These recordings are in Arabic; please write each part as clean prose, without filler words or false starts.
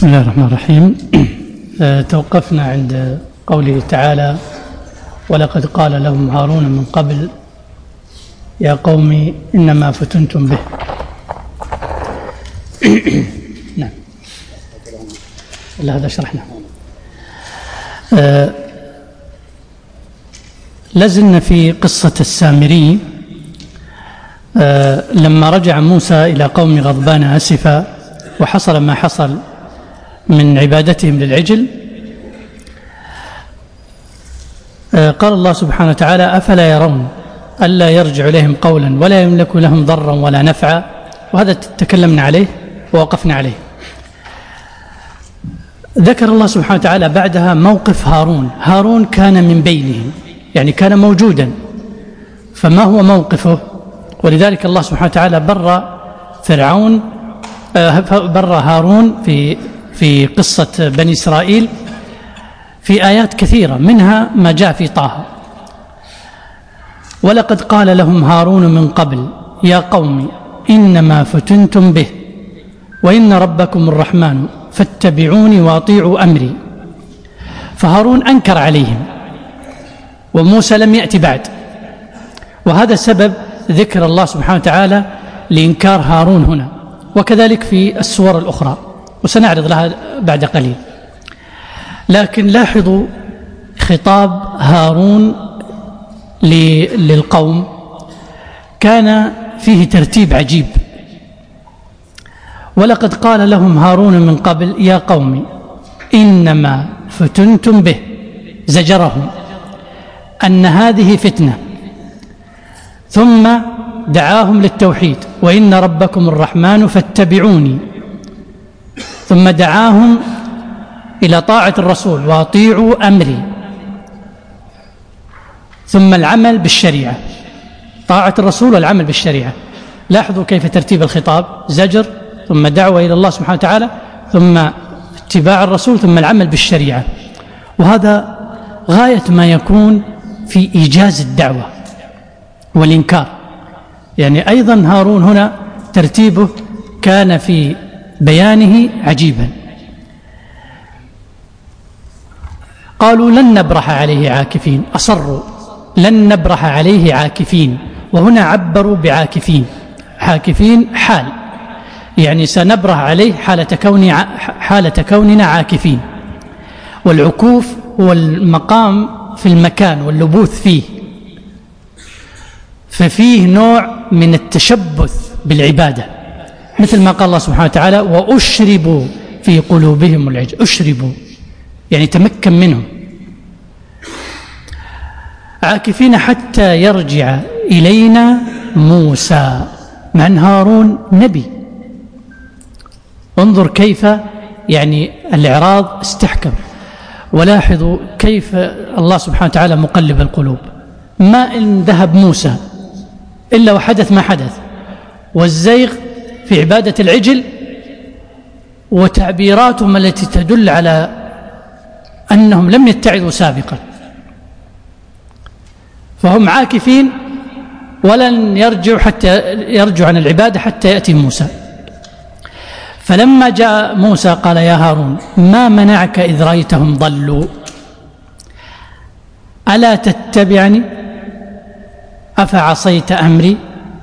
بسم الله الرحمن الرحيم. توقفنا عند قوله تعالى: ولقد قال لهم هارون من قبل يا قوم إنما فتنتم به. نعم، هذا شرحنا. لازلنا في قصة السامري. لما رجع موسى إلى قوم غضبان آسفا وحصل ما حصل من عبادتهم للعجل، قال الله سبحانه وتعالى: أفلا يرون ألا يرجع إليهم قولا ولا يملك لهم ضرا ولا نفعا. وهذا تكلمنا عليه ووقفنا عليه. ذكر الله سبحانه وتعالى بعدها موقف هارون. هارون كان من بينهم، يعني كان موجودا، فما هو موقفه؟ ولذلك الله سبحانه وتعالى بر هارون في قصة بني إسرائيل في آيات كثيرة، منها ما جاء في طه: ولقد قال لهم هارون من قبل يا قوم إنما فتنتم به وإن ربكم الرحمن فاتبعوني واطيعوا أمري. فهارون أنكر عليهم وموسى لم يأتي بعد، وهذا سبب ذكر الله سبحانه وتعالى لإنكار هارون هنا، وكذلك في السور الأخرى وسنعرض لها بعد قليل. لكن لاحظوا خطاب هارون للقوم كان فيه ترتيب عجيب. ولقد قال لهم هارون من قبل يا قوم إنما فتنتم به، زجرهم أن هذه فتنة، ثم دعاهم للتوحيد: وإن ربكم الرحمن فاتبعوني، ثم دعاهم إلى طاعة الرسول: واطيعوا أمري، ثم العمل بالشريعة، طاعة الرسول والعمل بالشريعة. لاحظوا كيف ترتيب الخطاب: زجر، ثم دعوة إلى الله سبحانه وتعالى، ثم اتباع الرسول، ثم العمل بالشريعة. وهذا غاية ما يكون في إيجاز الدعوة والإنكار. يعني أيضا هارون هنا ترتيبه كان في بيانه عجيبا. قالوا لن نبرح عليه عاكفين، أصروا لن نبرح عليه عاكفين، وهنا عبروا بعاكفين. عاكفين حال، يعني سنبرح عليه حالة كوننا عاكفين. والعكوف هو المقام في المكان واللبوث فيه، ففيه نوع من التشبث بالعبادة، مثل ما قال الله سبحانه وتعالى: وأشربوا في قلوبهم العجل. أشربوا يعني تمكن منهم. عاكفين حتى يرجع إلينا موسى، مع أن هارون نبي. انظر كيف يعني الإعراض استحكم. ولاحظوا كيف الله سبحانه وتعالى مقلب القلوب. ما إن ذهب موسى إلا وحدث ما حدث، والزيغ في عبادة العجل وتعبيراتهم التي تدل على أنهم لم يتعظوا سابقا، فهم عاكفين ولن يرجعوا حتى يرجعوا عن العبادة حتى يأتي موسى. فلما جاء موسى قال: يا هارون ما منعك إذ رأيتهم ضلوا ألا تتبعني أفعصيت أمري؟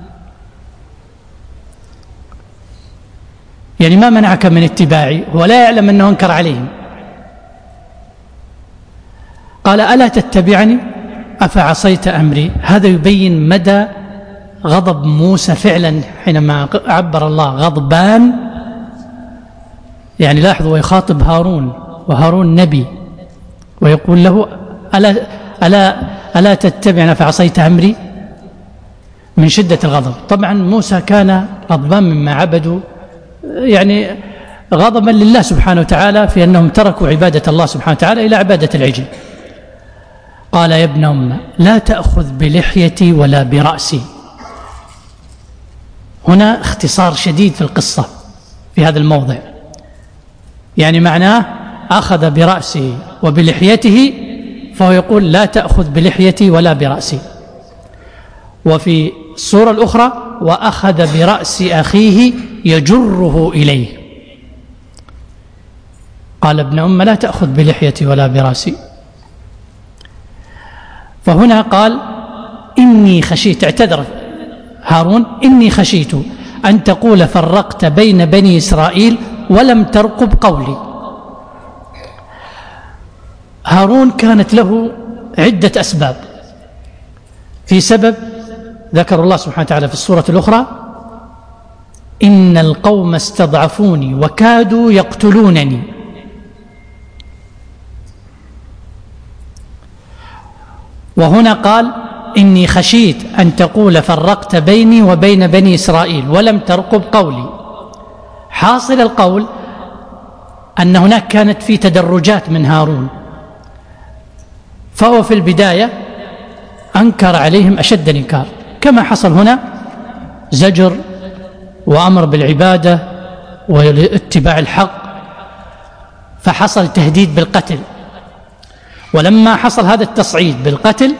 يعني ما منعك من اتباعي؟ ولا يعلم أنه انكر عليهم. قال: ألا تتبعني أفعصيت أمري. هذا يبين مدى غضب موسى فعلا حينما عبر الله غضبان. يعني لاحظوا ويخاطب هارون، وهارون نبي، ويقول له: ألا تتبعني أفعصيت أمري، من شدة الغضب. طبعا موسى كان غضبان مما عبدوا، يعني غضبا لله سبحانه وتعالى في أنهم تركوا عبادة الله سبحانه وتعالى إلى عبادة العجل. قال: يا ابن أم لا تأخذ بلحيتي ولا برأسي. هنا اختصار شديد في القصة في هذا الموضع، يعني معناه أخذ برأسه وبلحيته، فهو يقول: لا تأخذ بلحيتي ولا برأسي. وفي السورة الأخرى: وأخذ برأس أخيه يجره إليه. قال ابن أم لا تأخذ بلحيتي ولا براسي. فهنا قال إني خشيت، اعتذر هارون، إني خشيت أن تقول فرقت بين بني إسرائيل ولم ترقب قولي. هارون كانت له عدة أسباب. في سبب ذكر الله سبحانه وتعالى في السورة الأخرى: إن القوم استضعفوني وكادوا يقتلونني. وهنا قال إني خشيت أن تقول فرقت بيني وبين بني إسرائيل ولم ترقب قولي. حاصل القول أن هناك كانت في تدرجات من هارون، فهو في البداية أنكر عليهم أشد الإنكار، كما حصل هنا زجر وأمر بالعبادة واتباع الحق، فحصل تهديد بالقتل. ولما حصل هذا التصعيد بالقتل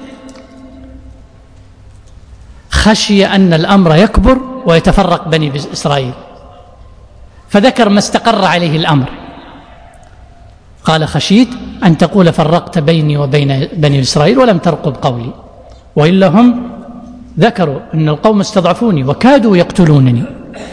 خشي أن الأمر يكبر ويتفرق بني إسرائيل، فذكر ما استقر عليه الأمر. قال خشيت أن تقول فرقت بيني وبين بني إسرائيل ولم ترقب قولي، وإلا هم ذكروا أن القوم استضعفوني وكادوا يقتلونني.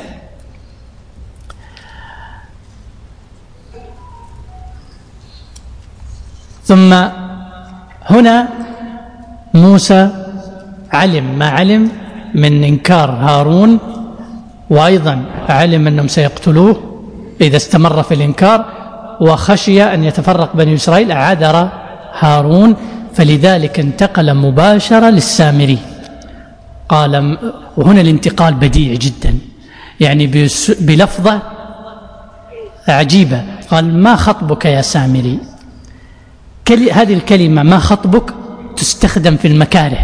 ثم هنا موسى علم ما علم من إنكار هارون، وأيضا علم أنهم سيقتلوه إذا استمر في الإنكار، وخشي أن يتفرق بني إسرائيل، عذر هارون، فلذلك انتقل مباشرة للسامري. قال، وهنا الانتقال بديع جدا، يعني بلفظة عجيبة، قال ما خطبك يا سامري. هذه الكلمة ما خطبك تستخدم في المكاره،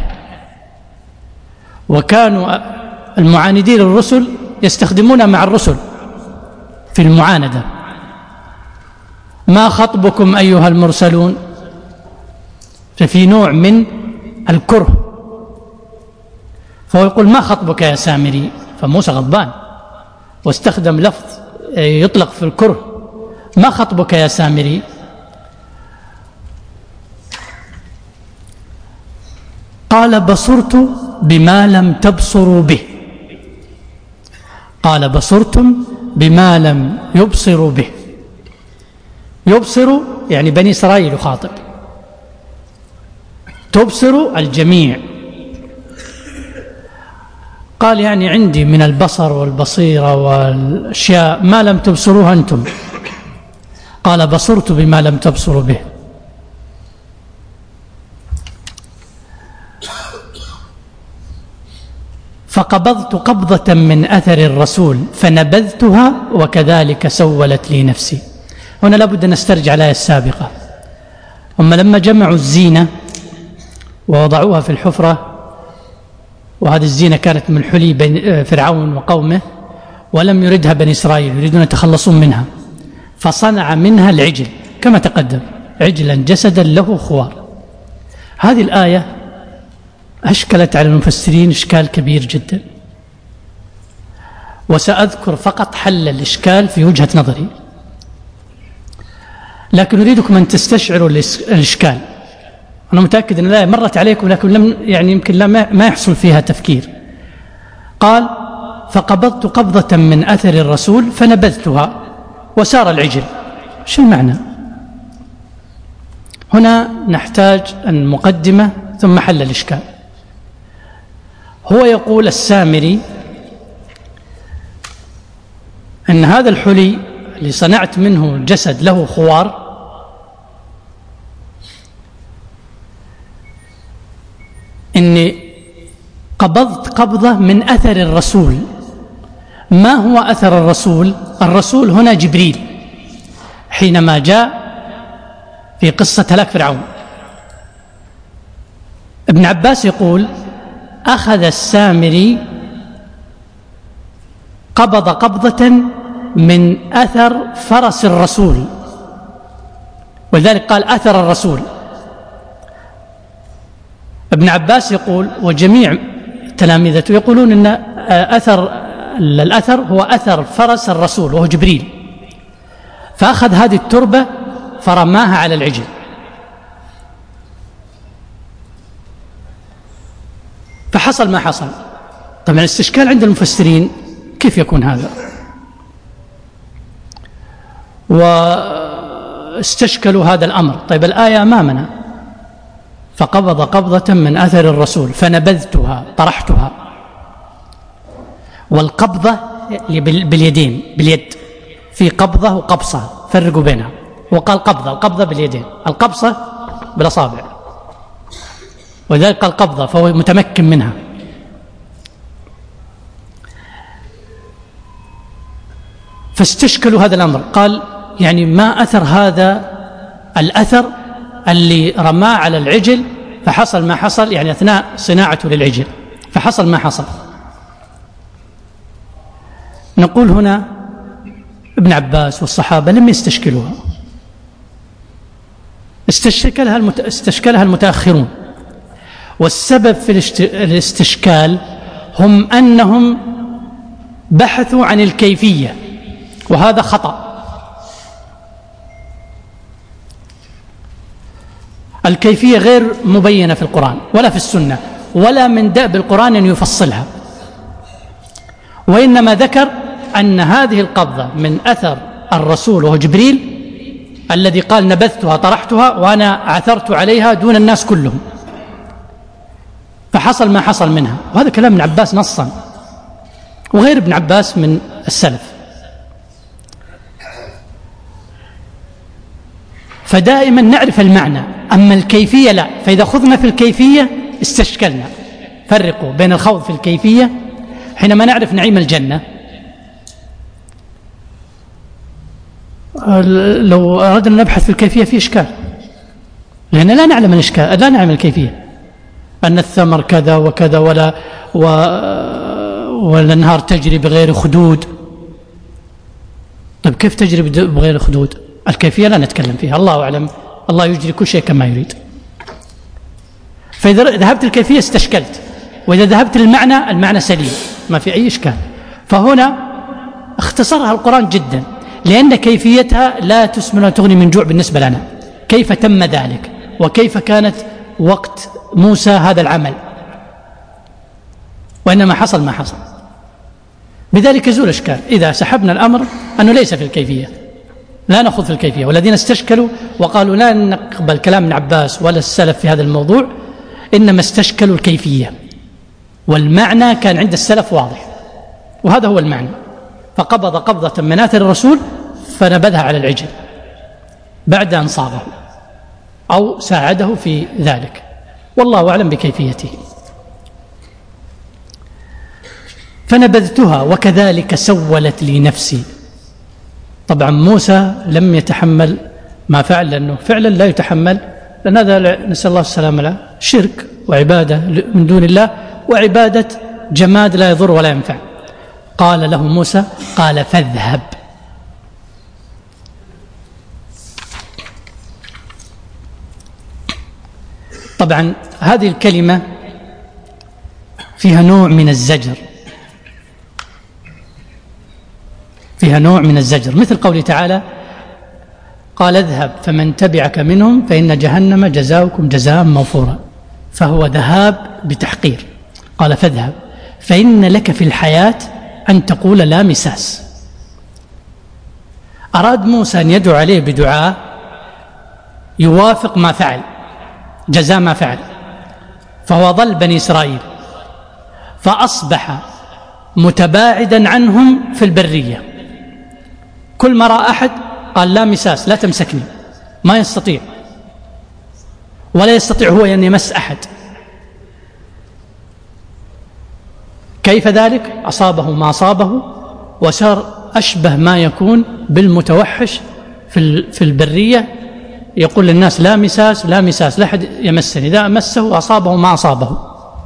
وكانوا المعاندين للرسل يستخدمونها مع الرسل في المعاندة. ما خطبكم أيها المرسلون، ففي نوع من الكره، فهو يقول ما خطبك يا سامري، فموسى غضبان واستخدم لفظ يطلق في الكره، ما خطبك يا سامري. قال بصرت بما لم تبصروا به. قال بصرتم بما لم يبصروا به. يبصر يعني بني إسرائيل يخاطب، تبصر الجميع. قال يعني عندي من البصر والبصيرة والأشياء ما لم تبصروها أنتم. قال بصرت بما لم تبصروا به. فقبضت قبضة من أثر الرسول فنبذتها وكذلك سولت لي نفسي. هنا لابد أن نسترجع الآية السابقة. هم لما جمعوا الزينة ووضعوها في الحفرة، وهذه الزينة كانت من حلي بين فرعون وقومه، ولم يردها بني إسرائيل، يريدون يتخلصون منها، فصنع منها العجل كما تقدم، عجلا جسدا له خوار. هذه الآية أشكلت على المفسرين إشكال كبير جدا، وسأذكر فقط حل الإشكال في وجهة نظري، لكن أريدكم أن تستشعروا الإشكال. أنا متأكد أن الآية مرت عليكم، لكن يمكن ما يحصل فيها تفكير. قال فقبضت قبضة من أثر الرسول فنبذتها وسار العجل. شو المعنى؟ هنا نحتاج أن مقدمة ثم حل الإشكال. هو يقول السامري أن هذا الحلي اللي صنعت منه جسد له خوار إني قبضت قبضة من أثر الرسول. ما هو أثر الرسول؟ الرسول هنا جبريل حينما جاء في قصة هلاك فرعون. ابن عباس يقول أخذ السامري قبض قبضة من أثر فرس الرسول، ولذلك قال أثر الرسول. ابن عباس يقول وجميع تلاميذته يقولون أن الأثر هو أثر فرس الرسول وهو جبريل. فأخذ هذه التربة فرماها على العجل. فحصل ما حصل. طبعا الاستشكال عند المفسرين كيف يكون هذا؟ واستشكلوا هذا الأمر. طيب الآية أمامنا: فقبض قبضة من أثر الرسول فنبذتها طرحتها. والقبضة باليدين، باليد، في قبضة وقبصة، فرقوا بينها. وقال قبضة، القبضة باليدين، القبصة بالأصابع، وذلك قال قبضة فهو متمكن منها. فاستشكلوا هذا الأمر. قال يعني ما أثر هذا الأثر اللي رماه على العجل فحصل ما حصل، يعني أثناء صناعته للعجل فحصل ما حصل. نقول هنا ابن عباس والصحابة لم يستشكلوها، استشكلها المتأخرون. والسبب في الاستشكال هم أنهم بحثوا عن الكيفية، وهذا خطأ. الكيفية غير مبينة في القرآن ولا في السنة، ولا من دأب القرآن أن يفصلها، وإنما ذكر أن هذه القبضة من أثر الرسول وهو جبريل الذي قال نبذتها طرحتها وأنا عثرت عليها دون الناس كلهم، فحصل ما حصل منها. وهذا كلام ابن عباس نصا، وغير ابن عباس من السلف. فدائما نعرف المعنى، أما الكيفية لا. فإذا خذنا في الكيفية استشكلنا. فرقوا بين الخوض في الكيفية حينما نعرف نعيم الجنة. لو أردنا نبحث في الكيفية في إشكال، لأن لا نعلم الإشكال، لا نعلم الكيفية، أن الثمر كذا وكذا والأنهار تجري بغير خدود. طيب كيف تجري بغير خدود؟ الكيفية لا نتكلم فيها، الله أعلم، الله يجري كل شيء كما يريد. فإذا ذهبت الكيفية استشكلت، وإذا ذهبت للمعنى المعنى سليم ما في أي إشكال. فهنا اختصرها القرآن جدا، لأن كيفيتها لا تسمن ولا تغني من جوع بالنسبة لنا. كيف تم ذلك، وكيف كانت وقت موسى هذا العمل، وإنما حصل ما حصل. بذلك يزول إشكال إذا سحبنا الأمر أنه ليس في الكيفية، لا نأخذ في الكيفية. والذين استشكلوا وقالوا لا نقبل كلام ابن عباس ولا السلف في هذا الموضوع، إنما استشكلوا الكيفية، والمعنى كان عند السلف واضح، وهذا هو المعنى. فقبض قبضة من آثر الرسول فنبذها على العجل بعد أن صابه أو ساعده في ذلك، والله أعلم بكيفيته. فنبذتها وكذلك سولت لي نفسي. طبعا موسى لم يتحمل ما فعل، لأنه فعلا لا يتحمل، لأن هذا نسأل الله السلامة له شرك وعبادة من دون الله، وعبادة جماد لا يضر ولا ينفع. قال له موسى قال فاذهب. طبعا هذه الكلمة فيها نوع من الزجر، فيها نوع من الزجر، مثل قوله تعالى قال اذهب فمن تبعك منهم فإن جهنم جزاؤكم جزاء موفورا. فهو ذهاب بتحقير. قال فاذهب فإن لك في الحياة أن تقول لا مساس. أراد موسى أن يدعو عليه بدعاء يوافق ما فعل، جزاء ما فعل. فهو ضل بني إسرائيل فأصبح متباعدا عنهم في البرية. كل ما رأى أحد قال لا مساس، لا تمسكني، ما يستطيع، ولا يستطيع هو أن يمس أحد. كيف ذلك؟ أصابه ما أصابه، وصار أشبه ما يكون بالمتوحش في البرية، يقول للناس لا مساس لا مساس، لا أحد يمسني، إذا مسه أصابه ما أصابه.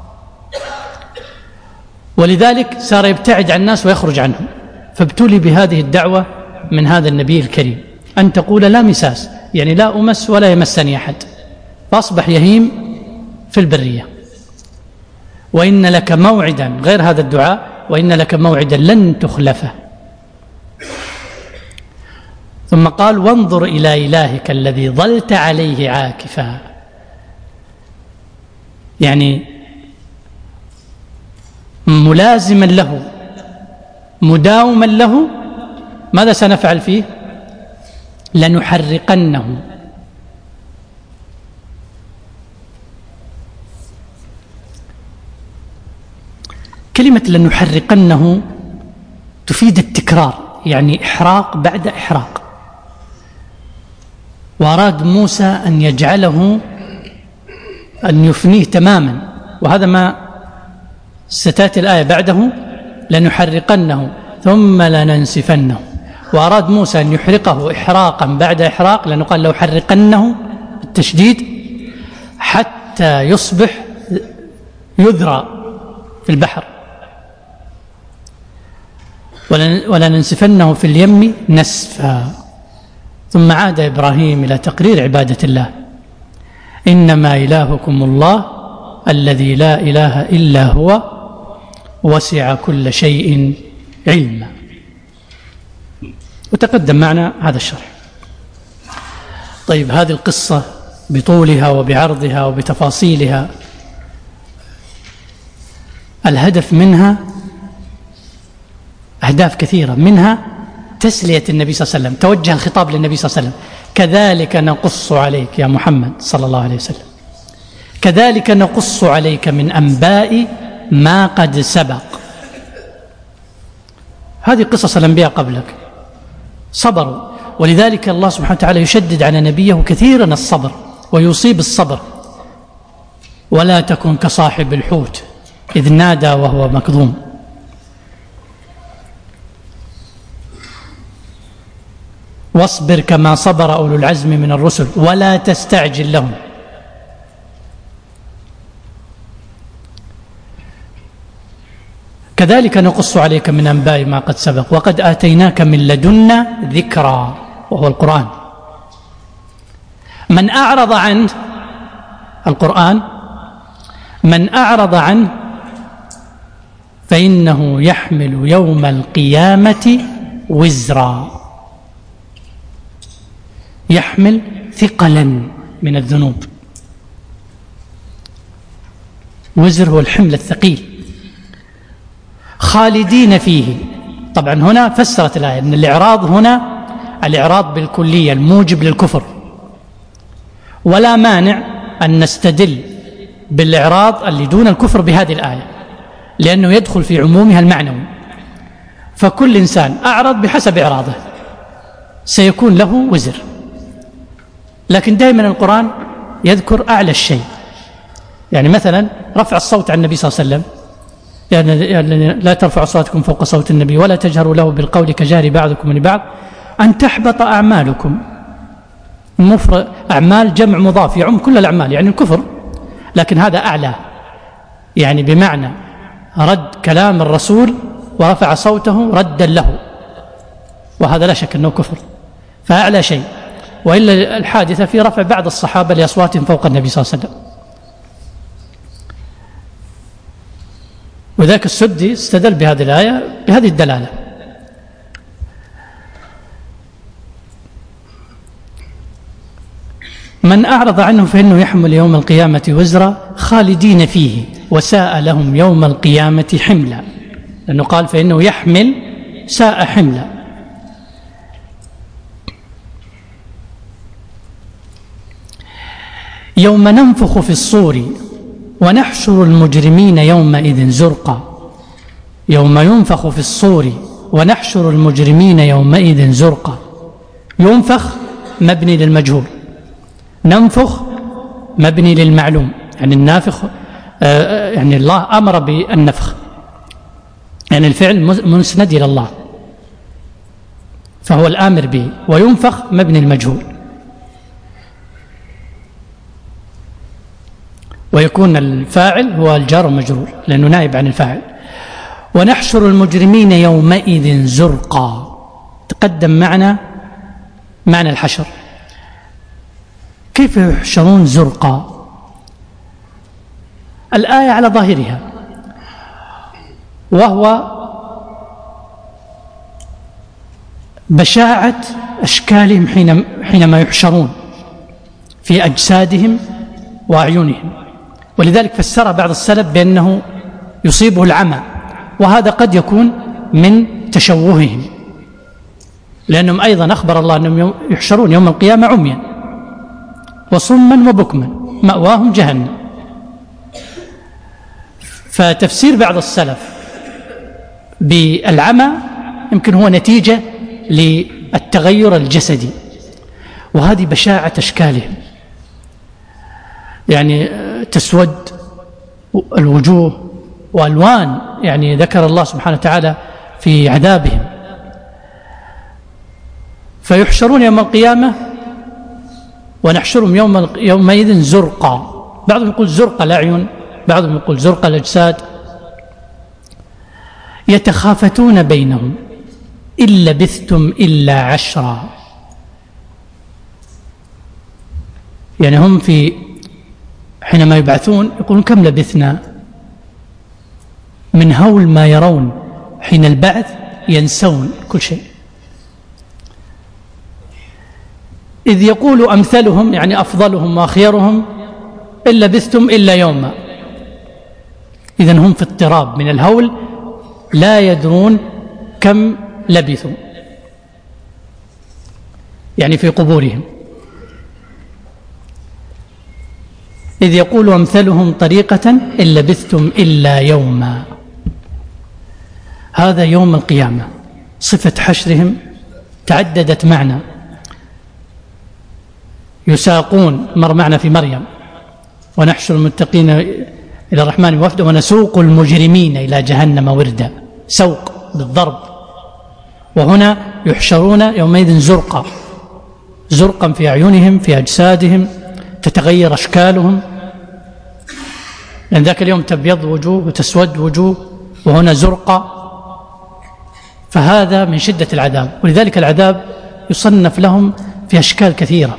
ولذلك صار يبتعد عن الناس ويخرج عنهم. فابتلي بهذه الدعوة من هذا النبي الكريم، أن تقول لا مساس، يعني لا أمس ولا يمسني أحد، فأصبح يهيم في البرية. وإن لك موعدا، غير هذا الدعاء، وإن لك موعدا لن تخلفه. ثم قال وانظر إلى إلهك الذي ظلت عليه عاكفا، يعني ملازما له مداوما له. ماذا سنفعل فيه؟ لنحرقنه. كلمة لنحرقنه تفيد التكرار، يعني إحراق بعد إحراق. وأراد موسى أن يجعله أن يفنيه تماما، وهذا ما ستأتي الآية بعده لنحرقنه ثم لننسفنه. وأراد موسى أن يحرقه إحراقا بعد إحراق، لأنه قال لو حرقنه بالتشديد حتى يصبح يذرى في البحر، ولننسفنه في اليم نسفا. ثم عاد إبراهيم إلى تقرير عبادة الله. إنما إلهكم الله الذي لا إله إلا هو وسع كل شيء علما. وتقدم معنا هذا الشرح. طيب، هذه القصة بطولها وبعرضها وبتفاصيلها الهدف منها أهداف كثيرة، منها تسلية النبي صلى الله عليه وسلم. توجه الخطاب للنبي صلى الله عليه وسلم: كذلك نقص عليك يا محمد صلى الله عليه وسلم، كذلك نقص عليك من أنباء ما قد سبق. هذه قصص الأنبياء قبلك صبروا، ولذلك الله سبحانه وتعالى يشدد على نبيه كثيرا الصبر ويصيب الصبر. ولا تكن كصاحب الحوت إذ نادى وهو مكظوم. واصبر كما صبر أولو العزم من الرسل ولا تستعجل لهم. كذلك نقص عليك من أنباء ما قد سبق وقد آتيناك من لدنا ذكرى، وهو القرآن. من أعرض عنه القرآن، من أعرض عنه فإنه يحمل يوم القيامة وزرا، يحمل ثقلا من الذنوب. وزر هو الحمل الثقيل. خالدين فيه. طبعا هنا فسرت الآية أن الإعراض هنا الإعراض بالكلية الموجب للكفر، ولا مانع أن نستدل بالإعراض اللي دون الكفر بهذه الآية، لأنه يدخل في عمومها المعنوي. فكل إنسان أعرض بحسب إعراضه سيكون له وزر، لكن دائما القرآن يذكر أعلى الشيء. يعني مثلا رفع الصوت عن النبي صلى الله عليه وسلم: يعني لا ترفعوا صوتكم فوق صوت النبي ولا تجهروا له بالقول كجهر بعضكم لبعض أن تحبط أعمالكم. أعمال جمع مضاف يعم كل الأعمال، يعني الكفر، لكن هذا أعلى، يعني بمعنى رد كلام الرسول ورفع صوته ردا له، وهذا لا شك أنه كفر، فأعلى شيء. وإلا الحادثة في رفع بعض الصحابة لأصواتهم فوق النبي صلى الله عليه وسلم. وذاك السدي استدل بهذه الآية بهذه الدلالة. من أعرض عنه فإنه يحمل يوم القيامة وزرا خالدين فيه وساء لهم يوم القيامة حملا، لأنه قال فإنه يحمل ساء حملا. يوم ننفخ في الصور ونحشر المجرمين يومئذ زرقا. يوم ينفخ في الصور ونحشر المجرمين يومئذ زرقا. ينفخ مبني للمجهول، ننفخ مبني للمعلوم، يعني النافخ يعني الله أمر بالنفخ، يعني الفعل مسند إلى الله فهو الآمر به. وينفخ مبني المجهول، ويكون الفاعل هو الجار والمجرور لأنه نائب عن الفاعل. ونحشر المجرمين يومئذ زرقا. تقدم معنا معنى الحشر. كيف يحشرون زرقا؟ الآية على ظاهرها، وهو بشاعة أشكالهم حينما يحشرون في أجسادهم وأعينهم. ولذلك فسر بعض السلف بأنه يصيبه العمى، وهذا قد يكون من تشوههم، لأنهم أيضا أخبر الله أنهم يحشرون يوم القيامة عميا وصما وبكما مأواهم جهنم. فتفسير بعض السلف بالعمى يمكن هو نتيجة للتغير الجسدي، وهذه بشاعة أشكالهم، يعني تسود الوجوه وألوان، يعني ذكر الله سبحانه وتعالى في عذابهم. فيحشرون يوم القيامة ونحشرهم يومئذ زرقا، بعضهم يقول زرق الأعين، بعضهم يقول زرق الأجساد. يتخافتون بينهم إن لبثتم إلا 10. يعني هم حينما يبعثون يقولون كم لبثنا، من هول ما يرون حين البعث ينسون كل شيء. إذ يقول أمثلهم، يعني أفضلهم وأخيرهم، إن لبثتم إلا يوما. إذن هم في اضطراب من الهول، لا يدرون كم لبثوا، يعني في قبورهم. إذ يقول أمثلهم طريقة إن لبثتم إلا يوما. هذا يوم القيامة. صفة حشرهم تعددت معنا. يساقون، مر معنا في مريم، ونحشر المتقين إلى الرحمن وفدا ونسوق المجرمين إلى جهنم وردا. سوق بالضرب. وهنا يحشرون يومئذ زرقا، زرقا في أعينهم في أجسادهم، تتغير أشكالهم، لأن ذاك اليوم تبيض وجوه وتسود وجوه، وهنا زرقا. فهذا من شدة العذاب، ولذلك العذاب يصنف لهم في أشكال كثيرة.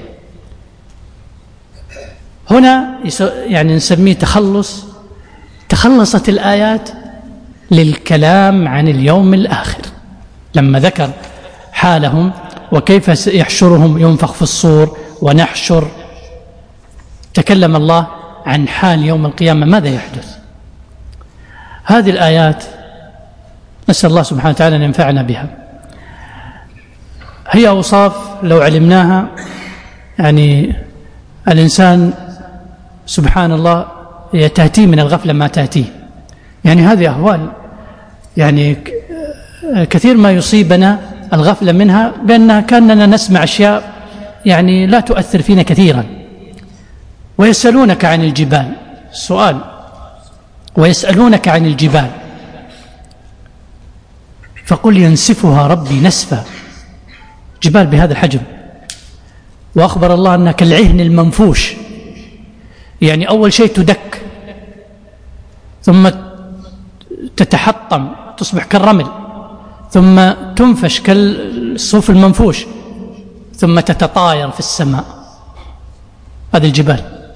هنا يعني نسميه تخلص. تخلصت الآيات للكلام عن اليوم الآخر، لما ذكر حالهم وكيف يحشرهم، ينفخ في الصور ونحشر. تكلم الله عن حال يوم القيامة ماذا يحدث. هذه الآيات نسأل الله سبحانه وتعالى أن ينفعنا بها. هي أوصاف لو علمناها يعني الإنسان سبحان الله تأتيه من الغفلة ما تأتيه. يعني هذه أهوال، يعني كثير ما يصيبنا الغفلة منها، بأننا كأننا نسمع أشياء يعني لا تؤثر فينا كثيرا. ويسألونك عن الجبال، سؤال، ويسألونك عن الجبال فقل ينسفها ربي نسفا. جبال بهذا الحجم، وأخبر الله أنها كالعهن المنفوش، يعني أول شيء تدك ثم تتحطم تصبح كالرمل، ثم تنفش كالصوف المنفوش، ثم تتطاير في السماء. هذه الجبال.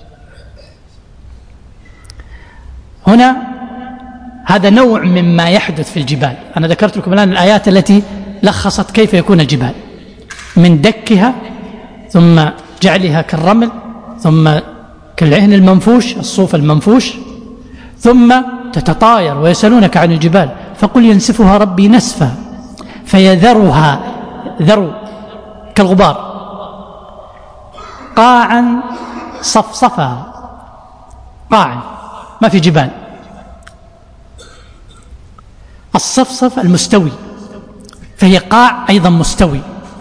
هنا هذا نوع مما يحدث في الجبال. أنا ذكرت لكم الآن الآيات التي لخصت كيف يكون الجبال، من دكها ثم جعلها كالرمل، ثم كالعهن المنفوش الصوف المنفوش، ثم تتطاير. ويسألونك عن الجبال فقل ينسفها ربي نسفا فيذرها ذرو كالغبار قاعا صفصفا. قاعا ما في جبال. الصفصف المستوي، فهي قاع أيضا مستوي،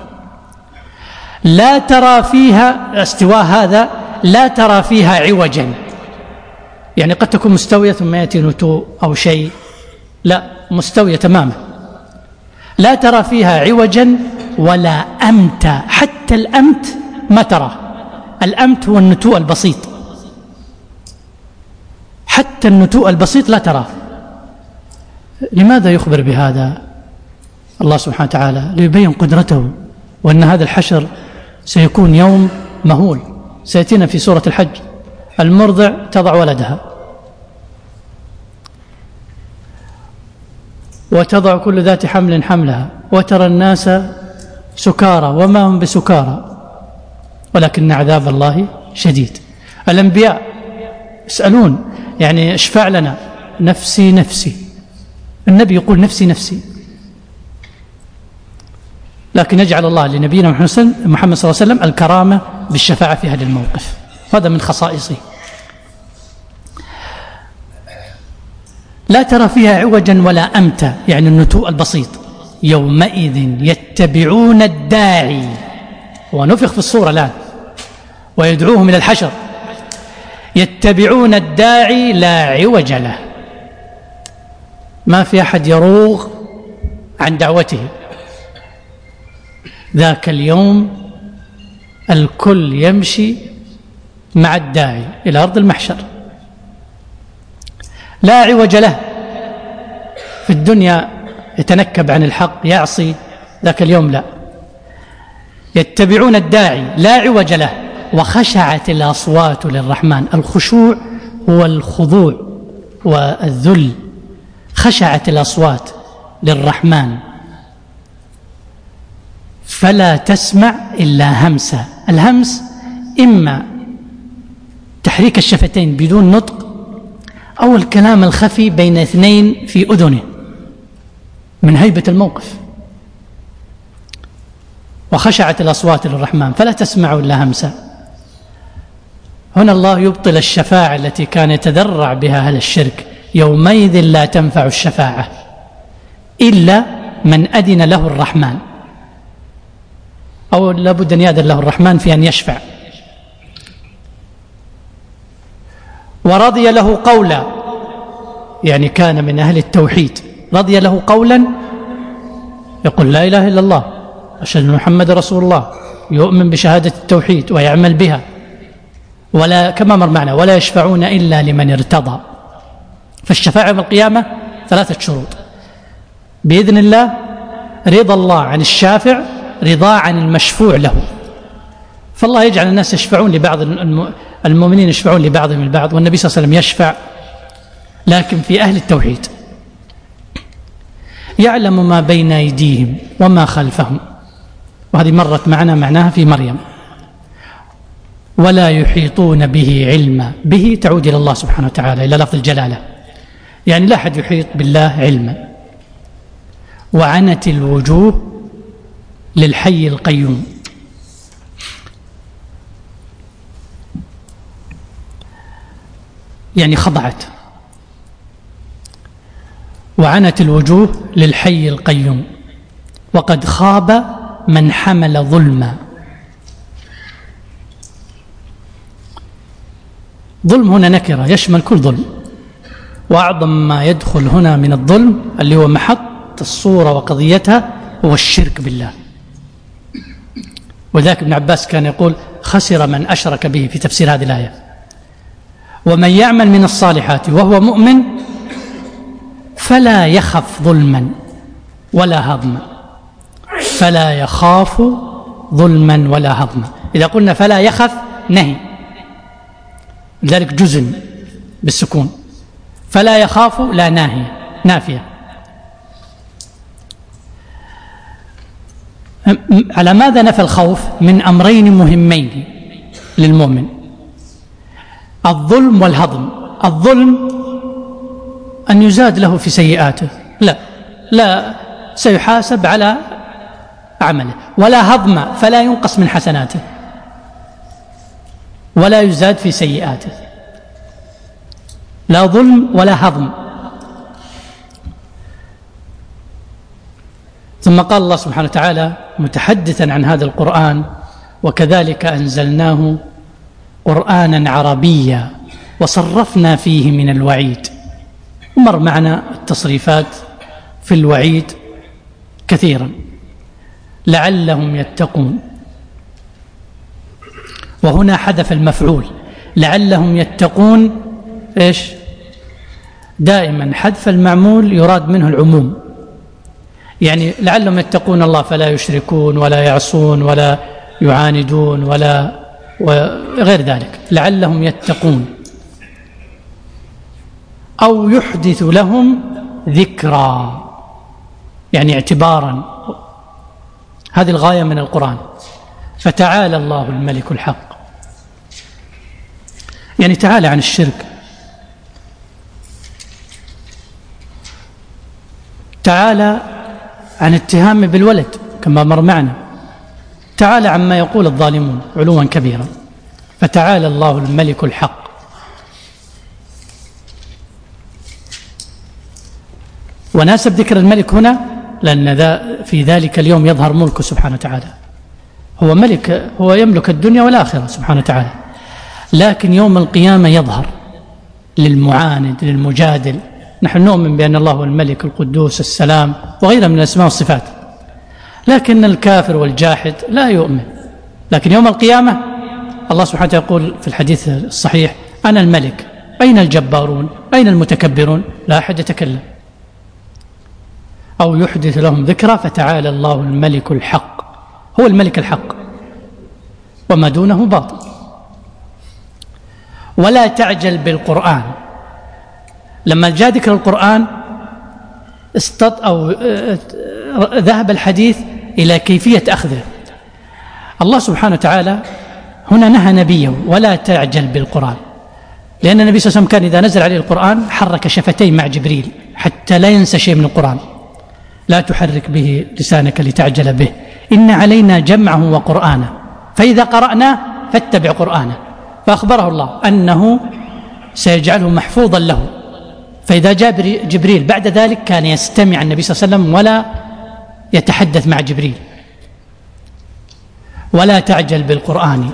لا ترى فيها استواء، هذا لا ترى فيها عوجا. يعني قد تكون مستوية ثم يأتي نتوء أو شيء، لا، مستوية تماما، لا ترى فيها عوجا ولا أمتا. حتى الأمت ما تراه. الأمت هو النتوء البسيط، حتى النتوء البسيط لا تراه. لماذا يخبر بهذا الله سبحانه وتعالى؟ ليبين قدرته، وأن هذا الحشر سيكون يوم مهول. سيأتينا في سورة الحج: المرضع تضع ولدها وتضع كل ذات حمل حملها وترى الناس سكارى وما هم بسكارى ولكن عذاب الله شديد. الأنبياء يسألون يعني اشفع لنا، نفسي نفسي، النبي يقول نفسي نفسي، لكن يجعل الله لنبينا محمد صلى الله عليه وسلم الكرامة بالشفاعة في هذا الموقف، هذا من خصائصه. لا ترى فيها عوجا ولا أمتا، يعني النتوء البسيط. يومئذ يتبعون الداعي، ونفخ في الصورة الآن ويدعوهم إلى الحشر، يتبعون الداعي لا عوج له، ما في أحد يروغ عن دعوته. ذاك اليوم الكل يمشي مع الداعي إلى أرض المحشر، لا عوج له. في الدنيا يتنكب عن الحق يعصي، ذاك اليوم لا، يتبعون الداعي لا عوج له وخشعت الأصوات للرحمن. الخشوع هو الخضوع والذل، خشعت الأصوات للرحمن فلا تسمع إلا همسا. الهمس إما تحريك الشفتين بدون نطق، أو الكلام الخفي بين اثنين في أذنه من هيبة الموقف. وخشعت الأصوات للرحمن فلا تسمع إلا همسا. هنا الله يبطل الشفاعة التي كان يتذرع بها أهل الشرك. يومئذ لا تنفع الشفاعة إلا من أذن له الرحمن، أو لابد أن يأذن له الرحمن في أن يشفع، ورضي له قولا، يعني كان من أهل التوحيد، رضي له قولا يقول لا إله إلا الله، أشهد أن محمد رسول الله، يؤمن بشهادة التوحيد ويعمل بها، ولا كما مر معنا ولا يشفعون إلا لمن ارتضى. فالشفاعة يوم القيامة 3 شروط: بإذن الله، رضا الله عن الشافع، رضا عن المشفوع له. فالله يجعل الناس يشفعون لبعض، المؤمنين يشفعون لبعضهم البعض، والنبي صلى الله عليه وسلم يشفع، لكن في أهل التوحيد. يعلم ما بين أيديهم وما خلفهم، وهذه مرت معنا معناها في مريم. ولا يحيطون به علما، به تعود إلى الله سبحانه وتعالى، إلى لفظ الجلالة، يعني لا أحد يحيط بالله علما. وعنت الوجوه للحي القيوم، يعني خضعت. وعنت الوجوه للحي القيوم وقد خاب من حمل ظلما. ظلم هنا نكرة يشمل كل ظلم، وأعظم ما يدخل هنا من الظلم اللي هو محط الصورة وقضيتها هو الشرك بالله. وذاك ابن عباس كان يقول خسر من أشرك به في تفسير هذه الآية. ومن يعمل من الصالحات وهو مؤمن فلا يخف ظلما ولا هضما. فلا يخاف ظلما ولا هضما. إذا قلنا فلا يخف نهي، لذلك جزم بالسكون. فلا يخاف لا ناهية نافية. على ماذا نفى الخوف؟ من أمرين مهمين للمؤمن: الظلم والهضم. الظلم أن يزاد له في سيئاته، لا سيحاسب على عمله. ولا هضم، فلا ينقص من حسناته ولا يزاد في سيئاته. لا ظلم ولا هضم. ثم قال الله سبحانه وتعالى متحدثا عن هذا القرآن: وكذلك أنزلناه قرآنا عربيا وصرفنا فيه من الوعيد. ومر معنا التصريفات في الوعيد كثيرا: لعلهم يتقون. وهنا حذف المفعول، لعلهم يتقون. إيش؟ دائما حذف المعمول يراد منه العموم، يعني لعلهم يتقون الله فلا يشركون ولا يعصون ولا يعاندون ولا وغير ذلك. لعلهم يتقون أو يحدث لهم ذكرى، يعني اعتبارا. هذه الغاية من القرآن. فتعالى الله الملك الحق، يعني تعالى عن الشرك، تعالى عن اتهام بالولد كما مر معنا، تعالى عما يقول الظالمون علوا كبيرا. فتعالى الله الملك الحق. وناسب ذكر الملك هنا لأن في ذلك اليوم يظهر ملكه سبحانه وتعالى. هو ملك، هو يملك الدنيا والآخرة سبحانه وتعالى، لكن يوم القيامة يظهر للمعاند للمجادل. نحن نؤمن بأن الله هو الملك القدوس السلام وغيرها من الأسماء والصفات، لكن الكافر والجاحد لا يؤمن. لكن يوم القيامة الله سبحانه وتعالى يقول في الحديث الصحيح: أنا الملك، أين الجبارون، أين المتكبرون؟ لا أحد يتكلم أو يحدث لهم ذكرى. فتعالى الله الملك الحق، هو الملك الحق وما دونه باطل. ولا تعجل بالقرآن. لما جاء ذكر القرآن ذهب الحديث إلى كيفية أخذه. الله سبحانه وتعالى هنا نهى نبيه: ولا تعجل بالقرآن، لأن النبي صلى الله عليه وسلم كان إذا نزل عليه القرآن حرك شفتيه مع جبريل حتى لا ينسى شيء من القرآن. لا تحرك به لسانك لتعجل به، إن علينا جمعه وقرآنه، فإذا قرأناه فاتبع قرآنه. فأخبره الله أنه سيجعله محفوظا له. فإذا جاء جبريل بعد ذلك كان يستمع النبي صلى الله عليه وسلم ولا يتحدث مع جبريل. ولا تعجل بالقرآن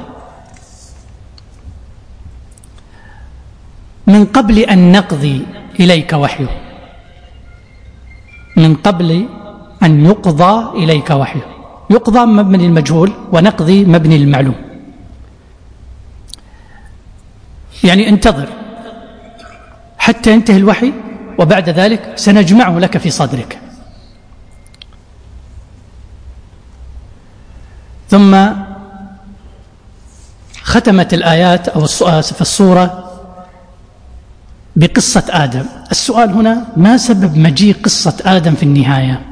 من قبل أن نقضي إليك وحيه، من قبل أن يقضى إليك وحيه. يقضى مبني المجهول ونقضي مبني المعلوم، يعني انتظر حتى ينتهي الوحي وبعد ذلك سنجمعه لك في صدرك. ثم ختمت الآيات أو في الصورة بقصة آدم. السؤال هنا: ما سبب مجيء قصة آدم في النهاية؟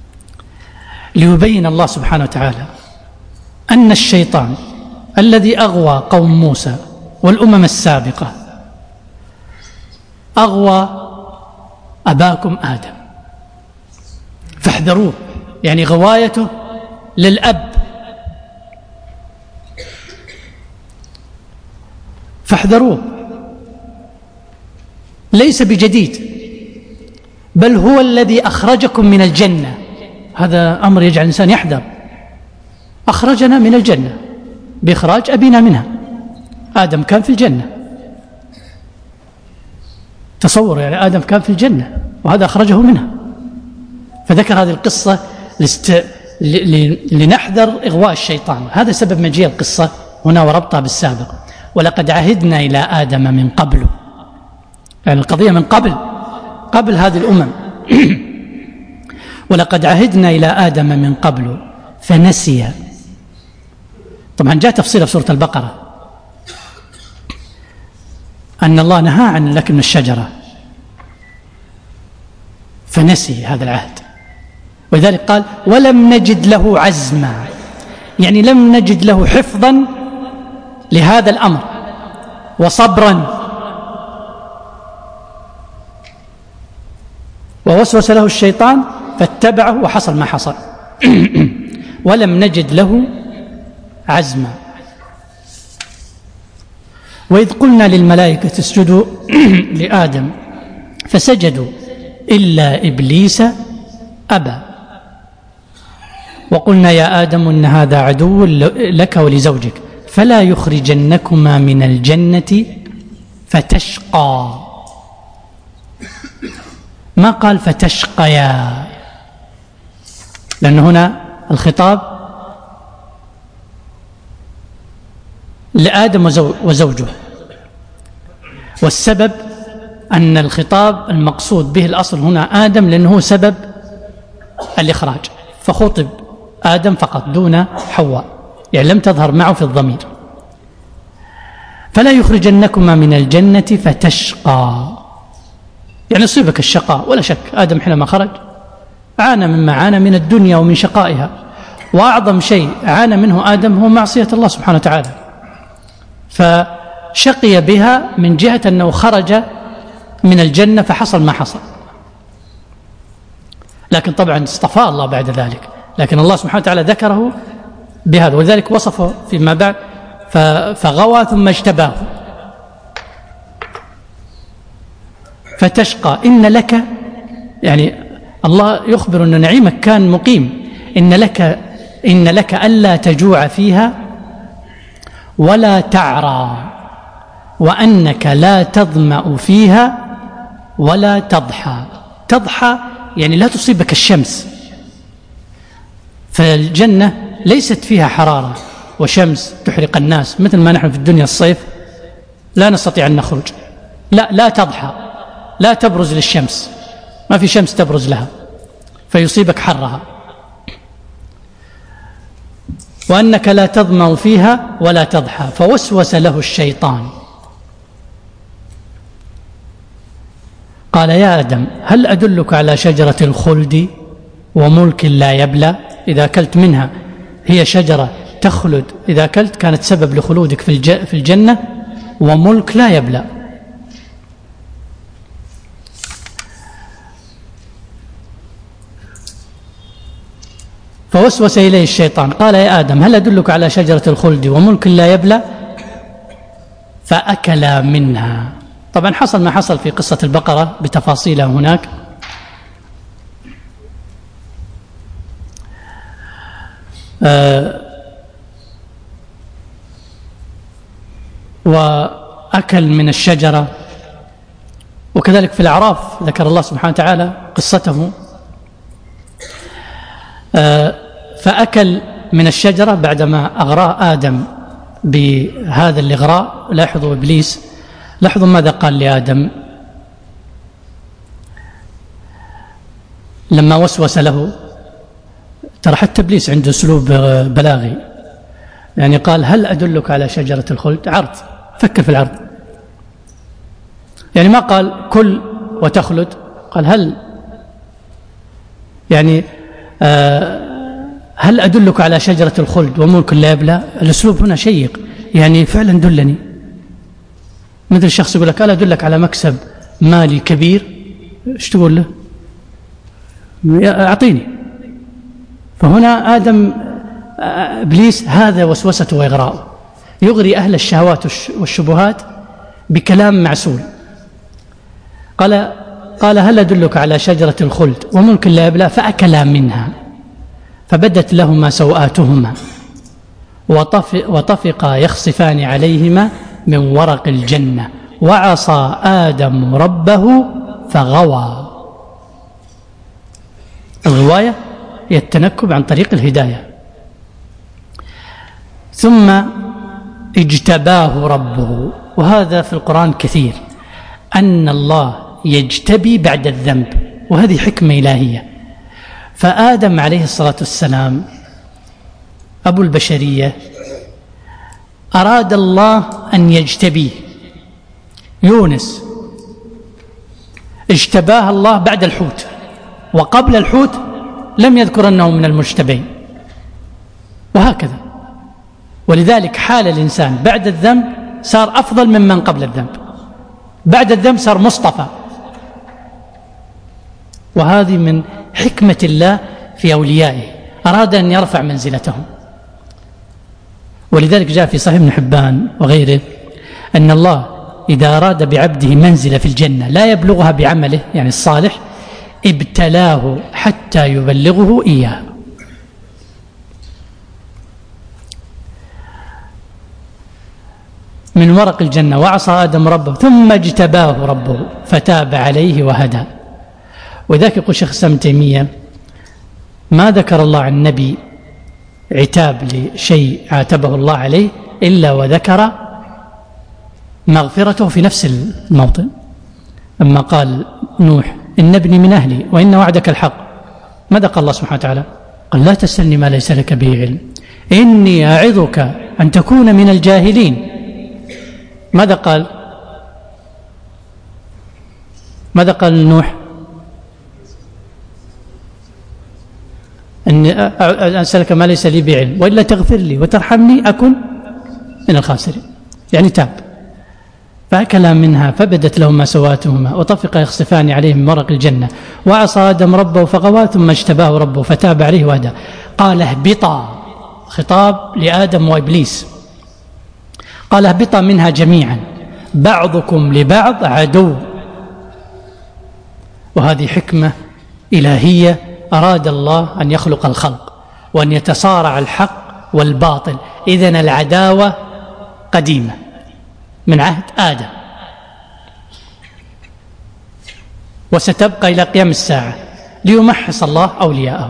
ليبين الله سبحانه وتعالى أن الشيطان الذي أغوى قوم موسى والأمم السابقة أغوى أباكم آدم، فاحذروه، يعني غوايته للأب، فاحذروه. ليس بجديد، بل هو الذي أخرجكم من الجنة. هذا أمر يجعل الإنسان يحذر. أخرجنا من الجنة بإخراج أبينا منها. آدم كان في الجنة، تصور يعني آدم كان في الجنة وهذا أخرجه منها. فذكر هذه القصة لنحذر إغواء الشيطان. هذا سبب مجيء القصة هنا وربطها بالسابق. ولقد عهدنا إلى آدم من قبل، يعني القضية من قبل هذه الأمم. ولقد عهدنا إلى آدم من قبل فنسي. طبعا جاء تفصيل في سورة البقرة أن الله نهى عن الأكل من الشجرة فنسي هذا العهد. ولذلك قال: ولم نجد له عزما، يعني لم نجد له حفظا لهذا الأمر وصبرا. ووسوس له الشيطان فاتبعه وحصل ما حصل. ولم نجد له عزما. وإذ قلنا للملائكة اسجدوا لآدم فسجدوا إلا إبليس أبى. وقلنا يا آدم إن هذا عدو لك ولزوجك فلا يخرجنكما من الجنة فتشقى. ما قال فتشقيا، لأن هنا الخطاب لآدم وزوجه، والسبب أن الخطاب المقصود به الأصل هنا آدم لأنه هو سبب الإخراج، فخطب آدم فقط دون حواء، يعني لم تظهر معه في الضمير. فلا يخرجنكما من الجنة فتشقى، يعني يصيبك الشقاء ولا شك. آدم حينما خرج عانى مما عانى من الدنيا ومن شقائها، وأعظم شيء عانى منه آدم هو معصية الله سبحانه وتعالى، فشقي بها من جهة أنه خرج من الجنة فحصل ما حصل. لكن طبعا اصطفى الله بعد ذلك، لكن الله سبحانه وتعالى ذكره بهذا، ولذلك وصفه فيما بعد فغوى ثم اجتباه فتشقى. إن لك، يعني الله يخبر أن نعيمك كان مقيم، إن لك ألا تجوع فيها ولا تعرى، وأنك لا تظمأ فيها ولا تضحى. تضحى يعني لا تصيبك الشمس، فالجنة ليست فيها حرارة وشمس تحرق الناس مثل ما نحن في الدنيا الصيف لا نستطيع أن نخرج. لا تضحى، لا تبرز للشمس، ما في شمس تبرز لها فيصيبك حرها. وأنك لا تظمأ فيها ولا تضحى. فوسوس له الشيطان قال يا آدم هل أدلك على شجرة الخلد وملك لا يبلى؟ إذا أكلت منها، هي شجرة تخلد، إذا أكلت كانت سبب لخلودك في الجنة، وملك لا يبلى. فوسوس إليه الشيطان قال يا آدم هل أدلك على شجرة الخلد وملك لا يبلى؟ فأكلا منها. طبعا حصل ما حصل في قصة البقرة بتفاصيلها هناك. وأكل من الشجرة. وكذلك في الأعراف ذكر الله سبحانه وتعالى قصته، فأكل من الشجرة بعدما أغراه آدم بهذا الإغراء. لاحظوا إبليس، لاحظوا ماذا قال لآدم لما وسوس له. ترى حتى إبليس عنده أسلوب بلاغي، يعني قال هل أدلك على شجرة الخلد؟ عرض، فكر في العرض، يعني ما قال كل وتخلد، قال هل، يعني هل أدلك على شجرة الخلد وملك لا يبلى؟ الأسلوب هنا شيق، يعني فعلا دلني. مثل الشخص يقول لك ألا أدلك على مكسب مالي كبير، إيش تقول له؟ أعطيني. فهنا آدم إبليس هذا وسوسته وإغراءه، يغري أهل الشهوات والشبهات بكلام معسول. قال هل أدلك على شجرة الخلد وملك لا يبلى؟ فأكلا منها فبدت لهما سوآتهما وطفقا يخصفان عليهما من ورق الجنة وعصى آدم ربه فغوى. الغواية هي التنكب عن طريق الهداية. ثم اجتباه ربه، وهذا في القرآن كثير، أن الله يجتبي بعد الذنب، وهذه حكمة إلهية. فآدم عليه الصلاة والسلام أبو البشرية أراد الله أن يجتبيه. يونس اجتباه الله بعد الحوت، وقبل الحوت لم يذكر أنه من المجتبين، وهكذا. ولذلك حال الإنسان بعد الذنب صار أفضل ممن قبل الذنب، بعد الذنب صار مصطفى. وهذه من حكمة الله في أوليائه، أراد أن يرفع منزلتهم. ولذلك جاء في صحيح ابن حبان وغيره أن الله إذا أراد بعبده منزلة في الجنة لا يبلغها بعمله يعني الصالح، ابتلاه حتى يبلغه إياه. من ورق الجنة وعصى آدم ربه ثم اجتباه ربه فتاب عليه وهدى. وذاك يقول شيخ الإسلام ابن تيمية ما ذكر الله عن النبي عتاب لشيء عاتبه الله عليه إلا وذكر مغفرته في نفس الموطن. أما قال نوح إن ابني من أهلي وإن وعدك الحق، ماذا قال الله سبحانه وتعالى؟ قال لا تسألني ما ليس لك به علم إني أعظك أن تكون من الجاهلين. ماذا قال؟ ماذا قال نوح؟ أن أسألك ما ليس لي بعلم وإلا تغفر لي وترحمني أكن من الخاسرين. يعني تاب، فأكلا منها فبدت لهما سواتهما وطفقا يخصفان عليه من ورق الجنة وعصى آدم ربه فغوى ثم اجتباه ربه فتاب عليه وهدى. قال اهبطا، خطاب لآدم وإبليس، قال اهبطا منها جميعا بعضكم لبعض عدو. وهذه حكمة إلهية، أراد الله أن يخلق الخلق وأن يتصارع الحق والباطل. إذن العداوة قديمة من عهد آدم وستبقى إلى قيام الساعة ليمحص الله أولياءه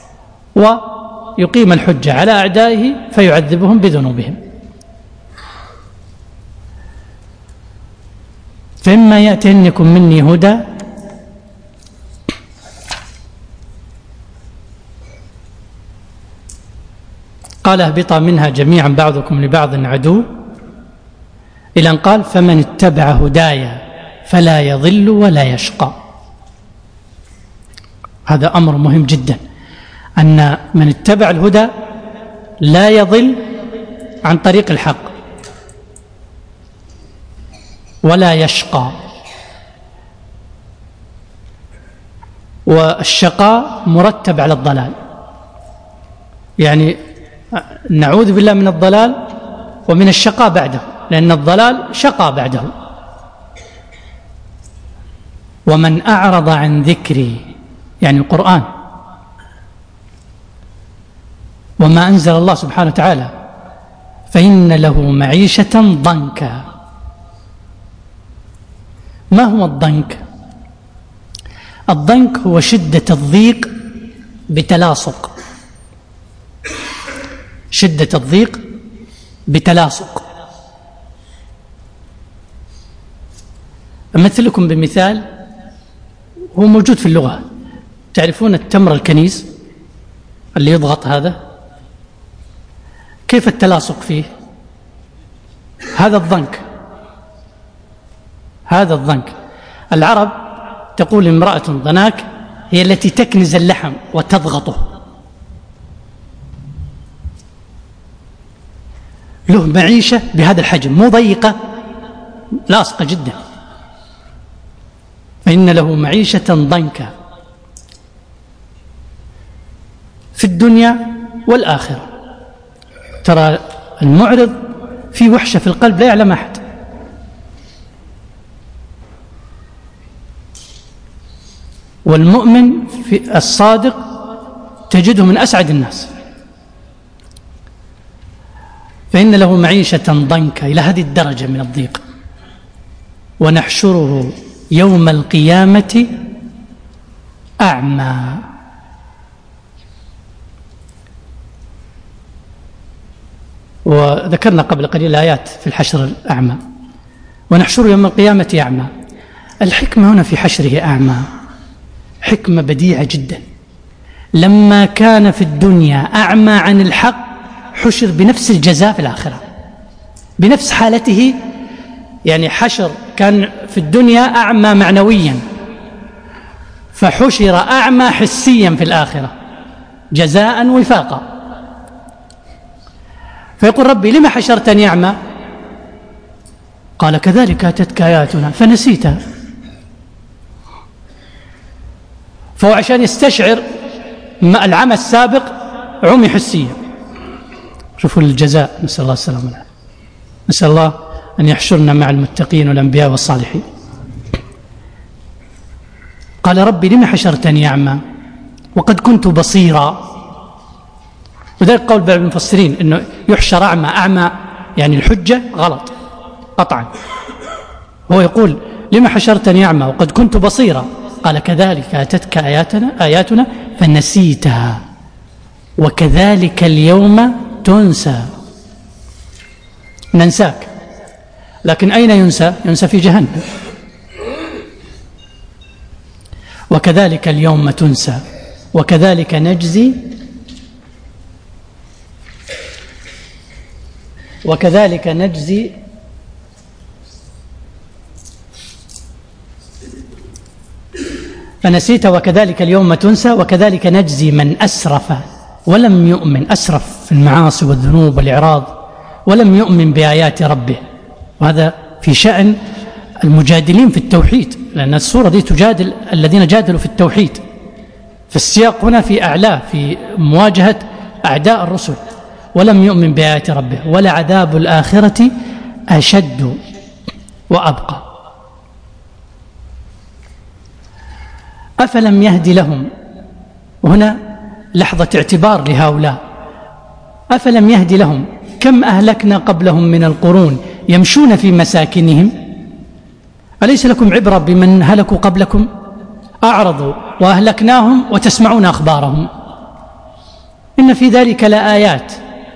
ويقيم الحجة على أعدائه فيعذبهم بذنوبهم. فإما يأتينكم مني هدى قال اهبطا منها جميعا بعضكم لبعض عدو، إلى أن قال فمن اتبع هدايا فلا يضل ولا يشقى. هذا أمر مهم جدا، أن من اتبع الهدى لا يضل عن طريق الحق ولا يشقى. والشقاء مرتب على الضلال، يعني نعوذ بالله من الضلال ومن الشقاء بعده، لأن الضلال شقى بعده. ومن أعرض عن ذكري، يعني القرآن وما أنزل الله سبحانه وتعالى، فإن له معيشة ضنكا. ما هو الضنك؟ الضنك هو شدة الضيق بتلاصق، شدة الضيق بتلاصق. أمثلكم بمثال هو موجود في اللغة. تعرفون التمر الكنيز اللي يضغط هذا، كيف التلاصق فيه؟ هذا الضنك، هذا الضنك. العرب تقول امرأة ضناك هي التي تكنز اللحم وتضغطه. له معيشة بهذا الحجم، مو ضيقة، لاصقة جدا. فإن له معيشة ضنكا في الدنيا والآخرة. ترى المعرض في وحشة في القلب لا يعلم أحد. والمؤمن في الصادق تجده من أسعد الناس. فإن له معيشة ضنكا، إلى هذه الدرجة من الضيق. ونحشره يوم القيامة أعمى. وذكرنا قبل قليل آيات في الحشر الأعمى. ونحشره يوم القيامة أعمى. الحكمة هنا في حشره أعمى حكمة بديعة جدا. لما كان في الدنيا أعمى عن الحق حشر بنفس الجزاء في الآخرة، بنفس حالته. يعني حشر كان في الدنيا أعمى معنويا، فحشر أعمى حسيا في الآخرة جزاء وفاقا. فيقول ربي لما حشرتني أعمى؟ قال كذلك أتتك آياتنا فنسيتها. فهو عشان يستشعر العمى السابق عمي حسيا. شوفوا الجزاء، نسأل الله السلامة. نسأل الله أن يحشرنا مع المتقين والأنبياء والصالحين. قال ربي لما حشرتني أعمى وقد كنت بصيرا. وذلك قول بعض المفسرين أنه يحشر أعمى. أعمى يعني الحجة غلط قطعا. هو يقول لما حشرتني أعمى وقد كنت بصيرا. قال كذلك أتتك آياتنا فنسيتها وكذلك اليوم تنسى. ننساك، لكن أين ينسى؟ ينسى في جهنم. وكذلك اليوم تنسى وكذلك نجزي فنسيت وكذلك اليوم تنسى وكذلك نجزي من أسرف ولم يؤمن، أسرف في المعاصي والذنوب والإعراض ولم يؤمن بآيات ربه. وهذا في شأن المجادلين في التوحيد، لأن السورة دي تجادل الذين جادلوا في التوحيد. فالسياق هنا في أعلاه في مواجهة أعداء الرسل. ولم يؤمن بآيات ربه ولعذاب الآخرة أشد وأبقى. أفلم يهد لهم، وهنا لحظة اعتبار لهؤلاء، أفلم يهد لهم كم أهلكنا قبلهم من القرون يمشون في مساكنهم أليس لكم عبرة بمن هلكوا قبلكم أعرضوا وأهلكناهم وتسمعون أخبارهم إن في ذلك لآيات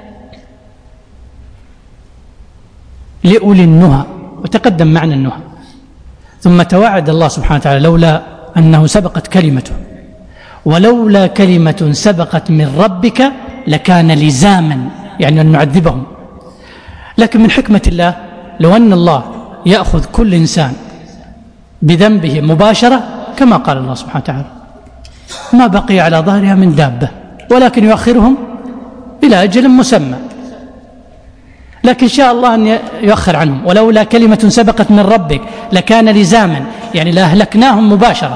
لأولي النهى. وتقدم معنى النهى. ثم توعد الله سبحانه وتعالى لولا أنه سبقت كلمته، ولولا كلمة سبقت من ربك لكان لزاما، يعني أن نعذبهم. لكن من حكمة الله لو أن الله يأخذ كل إنسان بذنبه مباشرة كما قال الله سبحانه وتعالى ما بقي على ظهرها من دابة، ولكن يؤخرهم إلى أجل مسمى. لكن شاء الله أن يؤخر عنهم. ولولا كلمة سبقت من ربك لكان لزاما، يعني لأهلكناهم مباشرة.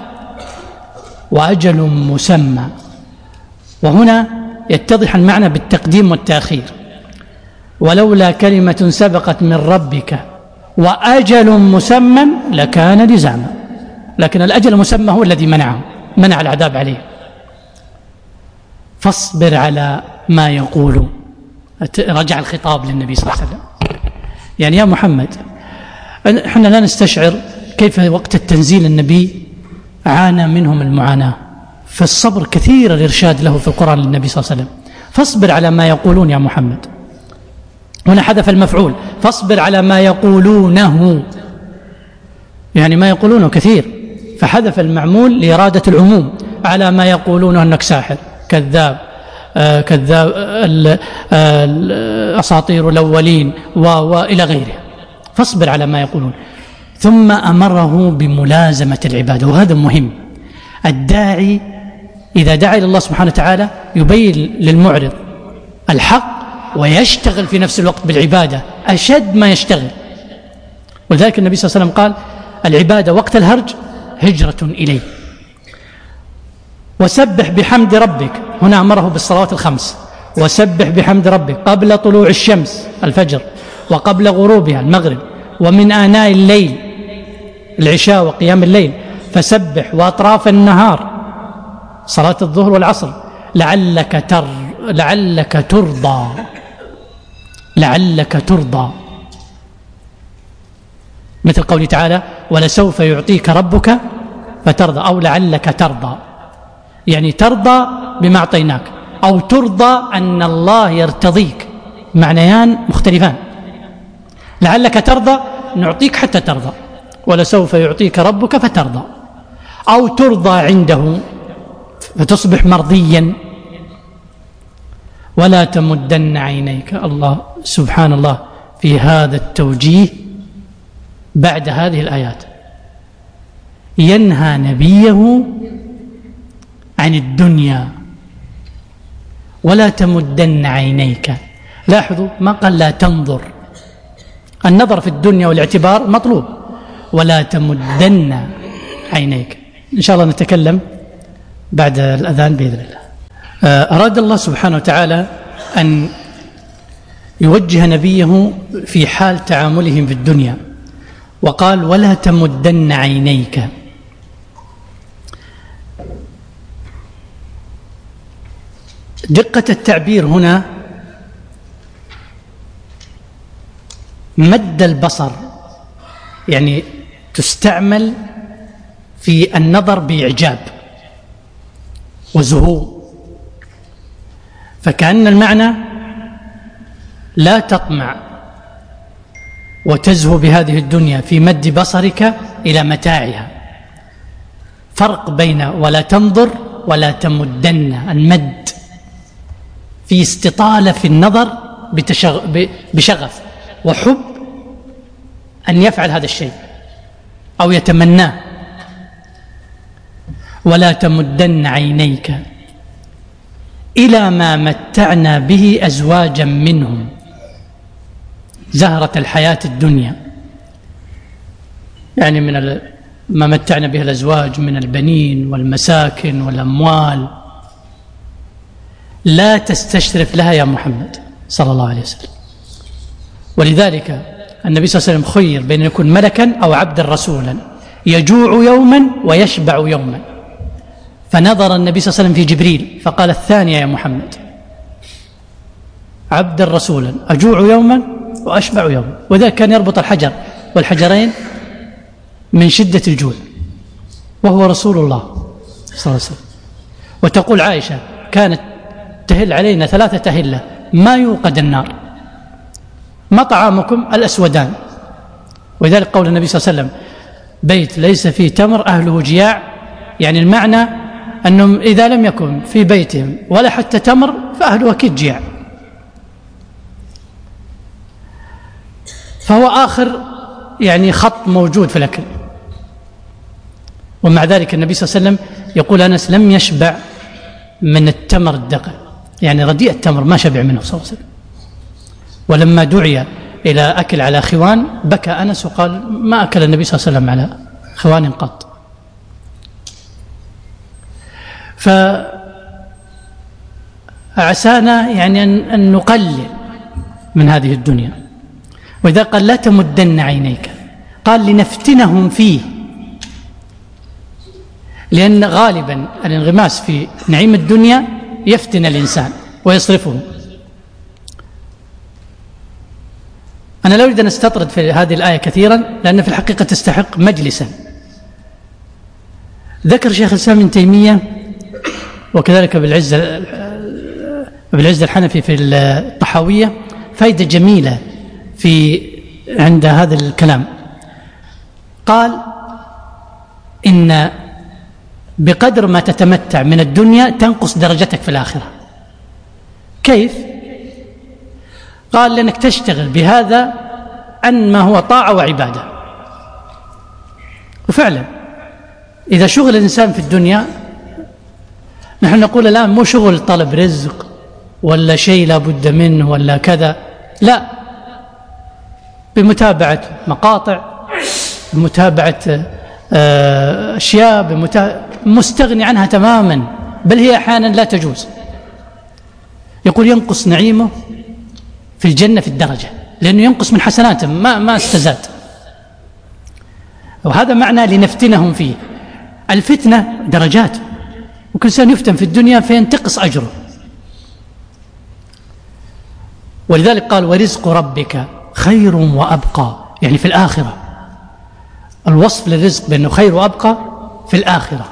وأجل مسمى، وهنا يتضح المعنى بالتقديم والتأخير. ولولا كلمة سبقت من ربك وأجل مسمى لكان لزاما، لكن الأجل المسمى هو الذي منع العذاب عليه. فاصبر على ما يقولون. رجع الخطاب للنبي صلى الله عليه وسلم، يعني يا محمد احنا لا نستشعر كيف وقت التنزيل النبي عانى منهم المعاناة، فالصبر كثير الإرشاد له في القرآن للنبي صلى الله عليه وسلم. فاصبر على ما يقولون يا محمد. هنا حذف المفعول، فاصبر على ما يقولونه، يعني ما يقولونه كثير، فحذف المعمول لإرادة العموم. على ما يقولونه أنك ساحر كذاب كذاب أساطير الأولين وإلى غيره. فاصبر على ما يقولون. ثم أمره بملازمة العبادة، وهذا مهم. الداعي إذا دعا إلى الله سبحانه وتعالى يبين للمعرض الحق ويشتغل في نفس الوقت بالعبادة أشد ما يشتغل. ولذلك النبي صلى الله عليه وسلم قال العبادة وقت الهرج هجرة إليه. وسبح بحمد ربك، هنا أمره بالصلوات الخمس. وسبح بحمد ربك قبل طلوع الشمس الفجر، وقبل غروبها المغرب، ومن آناء الليل العشاء وقيام الليل، فسبح وأطراف النهار صلاة الظهر والعصر لعلك ترضى، مثل قوله تعالى ولسوف يعطيك ربك فترضى، أو لعلك ترضى، يعني ترضى بما أعطيناك، أو ترضى أن الله يرتضيك، معنيان مختلفان. لعلك ترضى نعطيك حتى ترضى، ولسوف يعطيك ربك فترضى، أو ترضى عنده فتصبح مرضيا. ولا تمدن عينيك، الله سبحان الله في هذا التوجيه بعد هذه الآيات ينهى نبيه عن الدنيا. ولا تمدن عينيك، لاحظوا ما قال لا تنظر، النظر في الدنيا والاعتبار مطلوب. ولا تمدن عينيك. إن شاء الله نتكلم بعد الأذان بإذن الله. أراد الله سبحانه وتعالى أن يوجه نبيه في حال تعاملهم في الدنيا، وقال ولا تمدن عينيك. دقة التعبير هنا مد البصر، يعني تستعمل في النظر بإعجاب وزهو، فكأن المعنى لا تطمع وتزهو بهذه الدنيا في مد بصرك إلى متاعها. فرق بين ولا تنظر ولا تمدن. المد في استطالة في النظر بشغف وحب أن يفعل هذا الشيء أو يتمناه. ولا تمدن عينيك إلى ما متعنا به أزواجا منهم زهرة الحياة الدنيا، يعني من ما متعنا به الأزواج من البنين والمساكن والأموال. لا تستشرف لها يا محمد صلى الله عليه وسلم. ولذلك النبي صلى الله عليه وسلم خير بين أن يكون ملكا أو عبدا رسولا، يجوع يوما ويشبع يوما، فنظر النبي صلى الله عليه وسلم في جبريل فقال الثانية يا محمد، عبدا رسولا أجوع يوما وأشبع يوما. وذلك كان يربط الحجر والحجرين من شدة الجوع وهو رسول الله صلى الله عليه وسلم. وتقول عائشة كانت تهل علينا 3 أهلة ما يوقد النار، ما طعامكم الأسودان. ولذلك قول النبي صلى الله عليه وسلم بيت ليس فيه تمر أهله جياع، يعني المعنى أنهم إذا لم يكن في بيتهم ولا حتى تمر فأهله أكيد جياع. فهو آخر يعني خط موجود في الأكل. ومع ذلك النبي صلى الله عليه وسلم يقول أنس لم يشبع من التمر الدقل، يعني رديء التمر ما شبع منه صلى الله عليه وسلم. ولما دعي إلى أكل على خوان بكى أنس وقال ما أكل النبي صلى الله عليه وسلم على خوان قط. فعسانا يعني أن نقلل من هذه الدنيا. وإذا قال لا تمدن عينيك قال لنفتنهم فيه، لأن غالبا الانغماس في نعيم الدنيا يفتن الإنسان ويصرفه. أنا لا أريد أن أستطرد في هذه الآية كثيرا لأن في الحقيقة تستحق مجلسا. ذكر شيخ الإسلام ابن تيمية وكذلك ابن العز الحنفي في الطحاوية فائدة جميلة عند هذا الكلام. قال إن بقدر ما تتمتع من الدنيا تنقص درجتك في الآخرة. كيف؟ قال لأنك تشتغل بهذا عن ما هو طاعة وعبادة. وفعلا إذا شغل الإنسان في الدنيا، نحن نقول الآن مو شغل طلب رزق ولا شيء لا بد منه ولا كذا، لا، بمتابعة مقاطع، بمتابعة أشياء، مستغني عنها تماما، بل هي أحيانا لا تجوز. يقول ينقص نعيمه في الجنة في الدرجة لأنه ينقص من حسناته ما استزاد. وهذا معنى لنفتنهم فيه. الفتنة درجات، وكل إنسان يفتن في الدنيا فينتقص أجره. ولذلك قال ورزق ربك خير وأبقى، يعني في الآخرة. الوصف للرزق بأنه خير وأبقى في الآخرة.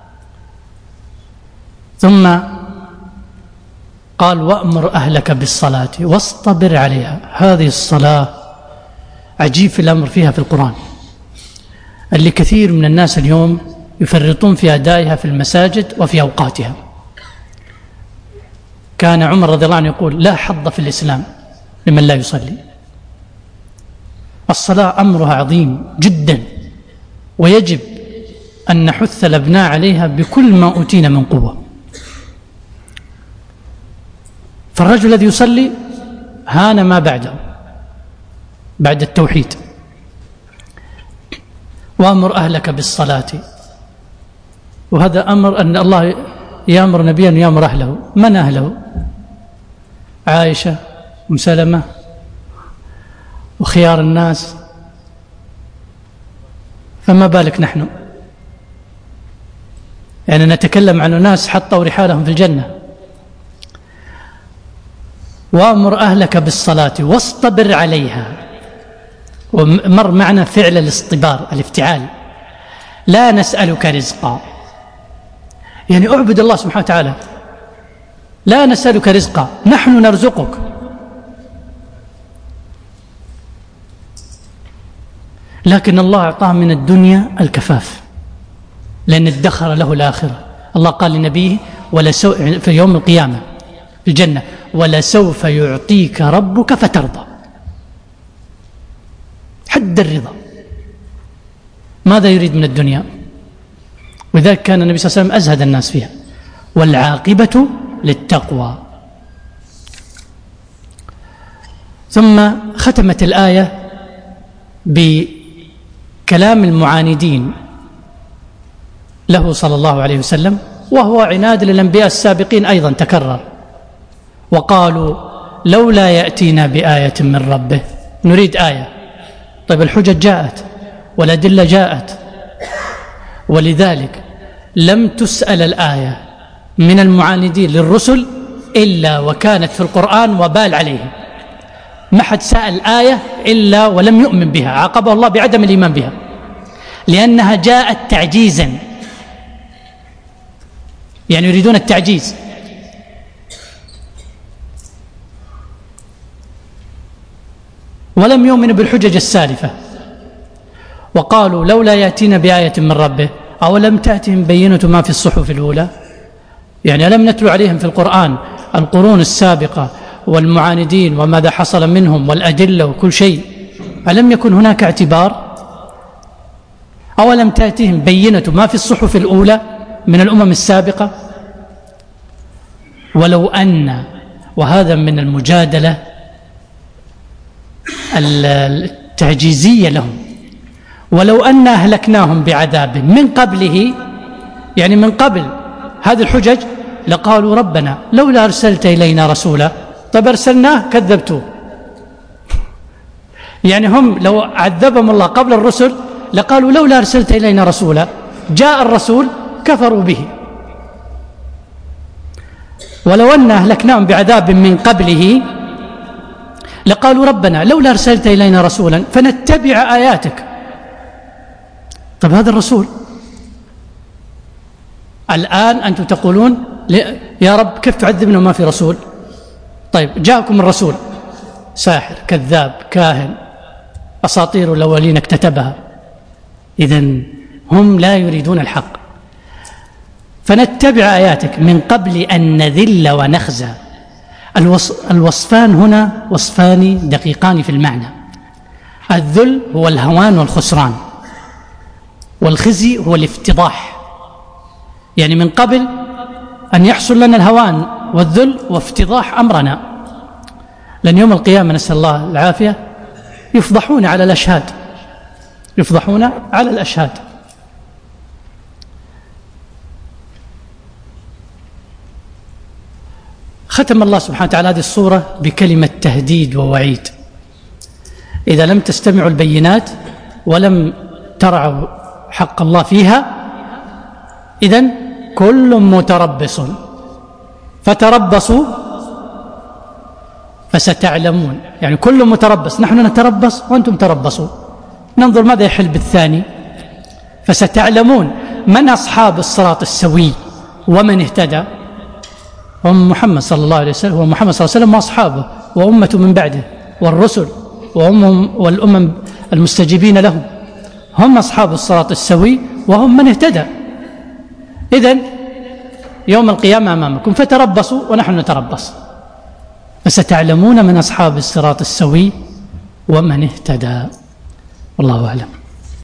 ثم قال وأمر أهلك بالصلاة واصطبر عليها. هذه الصلاة عجيب في الأمر فيها في القرآن، اللي كثير من الناس اليوم يفرطون في أدائها في المساجد وفي أوقاتها. كان عمر رضي الله عنه يقول لا حظ في الإسلام لمن لا يصلي. الصلاة أمرها عظيم جدا، ويجب أن نحث الأبناء عليها بكل ما أوتينا من قوة. فالرجل الذي يصلي هان ما بعده بعد التوحيد. وأمر أهلك بالصلاة، وهذا أمر أن الله يأمر نبيا يأمر أهله. من أهله؟ عائشة أم سلمة وخيار الناس، فما بالك نحن؟ يعني نتكلم عن ناس حطوا رحالهم في الجنة. وأمر أهلك بالصلاة واصطبر عليها. ومر معنا فعل الاصطبار، الافتعال. لا نسألك رزقا، يعني اعبد الله سبحانه وتعالى. لا نسألك رزقا، نحن نرزقك. لكن الله أعطاه من الدنيا الكفاف، لأن ادخر له الآخرة. الله قال لنبيه في يوم القيامة في الجنة ولسوف يعطيك ربك فترضى. حد الرضا. ماذا يريد من الدنيا؟ ولذلك كان النبي صلى الله عليه وسلم أزهد الناس فيها. والعاقبة للتقوى. ثم ختمت الآية بكلام المعاندين له صلى الله عليه وسلم، وهو عناد للأنبياء السابقين أيضا تكرر. وقالوا لولا يأتينا بآية من ربه، نريد آية. طيب الحجج جاءت والأدلة جاءت، ولذلك لم تسأل الآية من المعاندين للرسل إلا وكانت في القرآن وبال عليهم. ما حد سأل آية إلا ولم يؤمن بها، عاقبه الله بعدم الإيمان بها، لأنها جاءت تعجيزا، يعني يريدون التعجيز. ولم يؤمنوا بالحجج السالفة، وقالوا لولا يأتينا بآية من ربه أولم تأتهم بينة ما في الصحف الأولى. يعني ألم نتلو عليهم في القرآن القرون السابقة والمعاندين وماذا حصل منهم والأدلة وكل شيء؟ ألم يكن هناك اعتبار؟ أولم تأتهم بينة ما في الصحف الأولى من الأمم السابقة؟ ولو أن، وهذا من المجادلة التعجيزية لهم، ولو أن أهلكناهم بعذاب من قبله، يعني من قبل هذه الحجج، لقالوا ربنا لولا أرسلت إلينا رسولا. طيب أرسلناه كذبتوه. يعني هم لو عذبهم الله قبل الرسل لقالوا لولا أرسلت إلينا رسولا، جاء الرسول كفروا به. ولو أن أهلكناهم بعذاب من قبله لقالوا ربنا لولا أرسلت إلينا رسولا فنتبع آياتك. طب هذا الرسول الآن أنتم تقولون يا رب كيف تعذبنا وما في رسول؟ طيب جاءكم الرسول ساحر كذاب كاهن أساطير الأولين اكتتبها. إذن هم لا يريدون الحق. فنتبع آياتك من قبل أن نذل ونخزى. الوصفان هنا وصفان دقيقان في المعنى. الذل هو الهوان والخسران، والخزي هو الافتضاح. يعني من قبل أن يحصل لنا الهوان والذل وافتضاح أمرنا، لأن يوم القيامة نسأل الله العافية يفضحون على الأشهاد، يفضحون على الأشهاد. ختم الله سبحانه وتعالى هذه الصورة بكلمة تهديد ووعيد. إذا لم تستمعوا البينات ولم ترعوا حق الله فيها، إذن كل متربص فتربصوا فستعلمون. يعني كل متربص، نحن نتربص وأنتم تربصوا، ننظر ماذا يحل بالثاني. فستعلمون من أصحاب الصراط السوي ومن اهتدى. هم محمد صلى الله عليه وسلم، ومحمد صلى الله عليه وسلم وأصحابه وأمة من بعده والرسل والأمم المستجيبين لهم، هم أصحاب الصراط السوي وهم من اهتدى. إذن يوم القيامة أمامكم فتربصوا ونحن نتربص، فستعلمون من أصحاب الصراط السوي ومن اهتدى. والله أعلم.